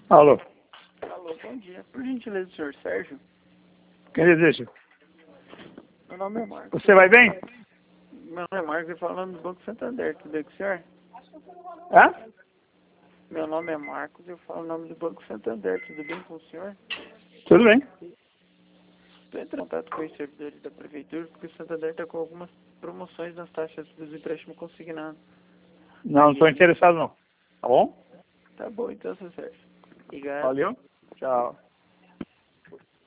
Alô. Alô, bom dia. Por gentileza, senhor Sérgio? Quem deseja? Meu nome é Marcos. Você vai bem? Meu nome é Marcos e falando do Banco Santander. Tudo bem com o senhor? Hã? Meu nome é Marcos e eu falo o nome do Banco Santander. Tudo bem com o senhor? Tudo bem. Estou entrando em contato com os servidores da prefeitura porque o Santander está com algumas promoções nas taxas dos empréstimos consignados. Não estou interessado não. Tá bom? Tá bom então, seu Sérgio. Obrigado. Valeu. Tchau.